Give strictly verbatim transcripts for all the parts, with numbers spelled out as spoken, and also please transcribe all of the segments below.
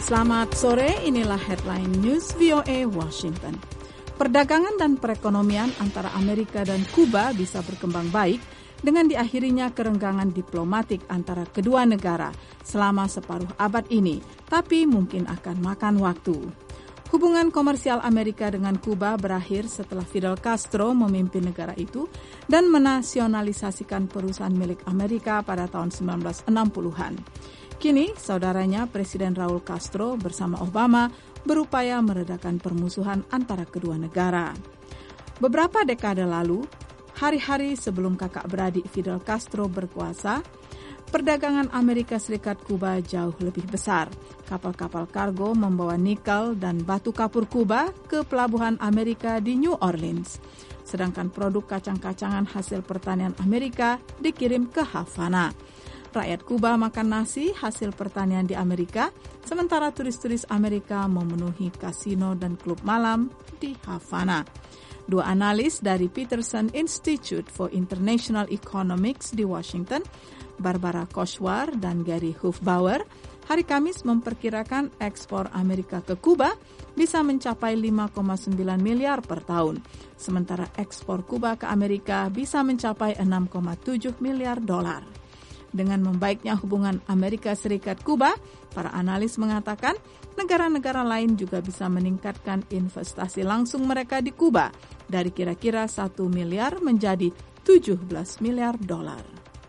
Selamat sore, inilah headline news V O A Washington. Perdagangan dan perekonomian antara Amerika dan Kuba bisa berkembang baik dengan diakhirinya kerenggangan diplomatik antara kedua negara selama separuh abad ini, tapi mungkin akan makan waktu. Hubungan komersial Amerika dengan Kuba berakhir setelah Fidel Castro memimpin negara itu dan menasionalisasikan perusahaan milik Amerika pada tahun sembilan belas enam puluhan. Kini, saudaranya Presiden Raul Castro bersama Obama berupaya meredakan permusuhan antara kedua negara. Beberapa dekade lalu, hari-hari sebelum kakak beradik Fidel Castro berkuasa, perdagangan Amerika Serikat Kuba jauh lebih besar. Kapal-kapal kargo membawa nikel dan batu kapur Kuba ke pelabuhan Amerika di New Orleans. Sedangkan produk kacang-kacangan hasil pertanian Amerika dikirim ke Havana. Rakyat Kuba makan nasi hasil pertanian di Amerika, sementara turis-turis Amerika memenuhi kasino dan klub malam di Havana. Dua analis dari Peterson Institute for International Economics di Washington, Barbara Koshwar dan Gary Hufbauer, hari Kamis memperkirakan ekspor Amerika ke Kuba bisa mencapai lima koma sembilan miliar per tahun, sementara ekspor Kuba ke Amerika bisa mencapai enam koma tujuh miliar dolar. Dengan membaiknya hubungan Amerika Serikat-Kuba, para analis mengatakan negara-negara lain juga bisa meningkatkan investasi langsung mereka di Kuba dari kira-kira satu miliar menjadi tujuh belas miliar dolar.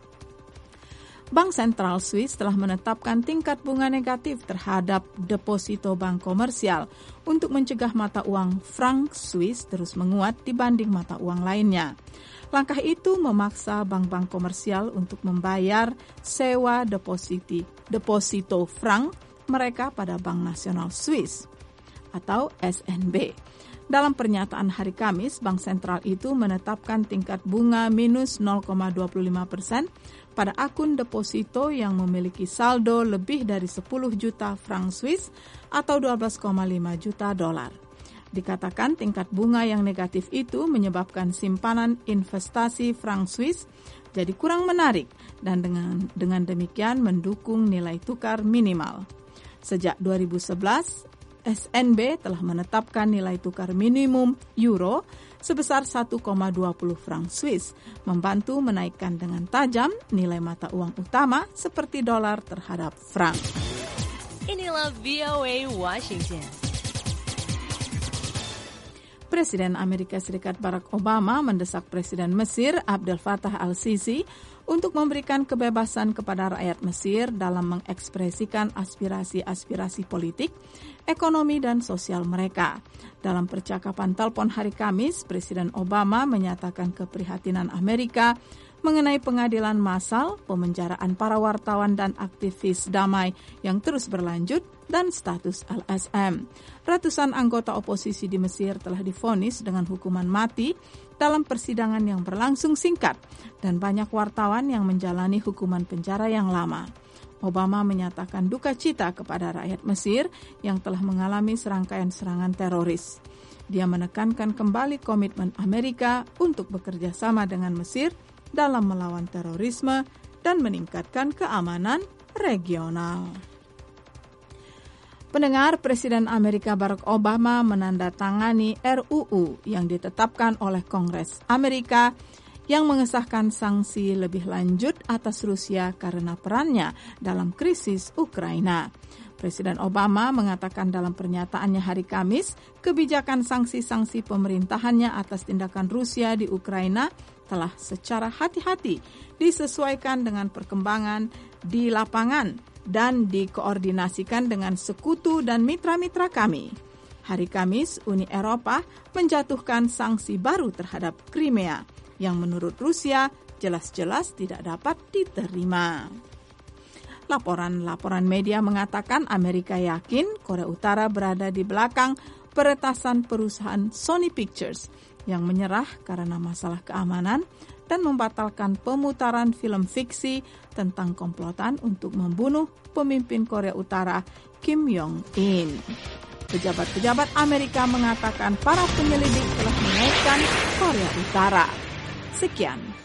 Bank Sentral Swiss telah menetapkan tingkat bunga negatif terhadap deposito bank komersial untuk mencegah mata uang franc Swiss terus menguat dibanding mata uang lainnya. Langkah itu memaksa bank-bank komersial untuk membayar sewa depositi, deposito franc mereka pada Bank Nasional Swiss atau S N B. Dalam pernyataan hari Kamis, Bank Sentral itu menetapkan tingkat bunga minus nol koma dua lima persen pada akun deposito yang memiliki saldo lebih dari sepuluh juta franc Swiss atau dua belas koma lima juta dolar. Dikatakan tingkat bunga yang negatif itu menyebabkan simpanan investasi franc Swiss jadi kurang menarik dan dengan dengan demikian mendukung nilai tukar minimal. Sejak dua ribu sebelas, S N B telah menetapkan nilai tukar minimum euro sebesar satu koma dua nol franc Swiss, membantu menaikkan dengan tajam nilai mata uang utama seperti dolar terhadap franc. Inilah V O A Washington. Presiden Amerika Serikat Barack Obama mendesak Presiden Mesir Abdel Fattah al-Sisi untuk memberikan kebebasan kepada rakyat Mesir dalam mengekspresikan aspirasi-aspirasi politik, ekonomi, dan sosial mereka. Dalam percakapan telepon hari Kamis, Presiden Obama menyatakan keprihatinan Amerika mengenai pengadilan massal, pemenjaraan para wartawan dan aktivis damai yang terus berlanjut, dan status L S M. Ratusan anggota oposisi di Mesir telah divonis dengan hukuman mati dalam persidangan yang berlangsung singkat, dan banyak wartawan yang menjalani hukuman penjara yang lama. Obama menyatakan duka cita kepada rakyat Mesir yang telah mengalami serangkaian serangan teroris. Dia menekankan kembali komitmen Amerika untuk bekerja sama dengan Mesir dalam melawan terorisme dan meningkatkan keamanan regional. Pendengar, Presiden Amerika Barack Obama menandatangani R U U yang ditetapkan oleh Kongres Amerika yang mengesahkan sanksi lebih lanjut atas Rusia karena perannya dalam krisis Ukraina. Presiden Obama mengatakan dalam pernyataannya hari Kamis, kebijakan sanksi-sanksi pemerintahannya atas tindakan Rusia di Ukraina telah secara hati-hati disesuaikan dengan perkembangan di lapangan dan dikoordinasikan dengan sekutu dan mitra-mitra kami. Hari Kamis, Uni Eropa menjatuhkan sanksi baru terhadap Crimea yang menurut Rusia jelas-jelas tidak dapat diterima. Laporan-laporan media mengatakan Amerika yakin Korea Utara berada di belakang peretasan perusahaan Sony Pictures yang menyerah karena masalah keamanan dan membatalkan pemutaran film fiksi tentang komplotan untuk membunuh pemimpin Korea Utara Kim Jong-un. Pejabat-pejabat Amerika mengatakan para penyelidik telah mengaitkan Korea Utara. Sekian.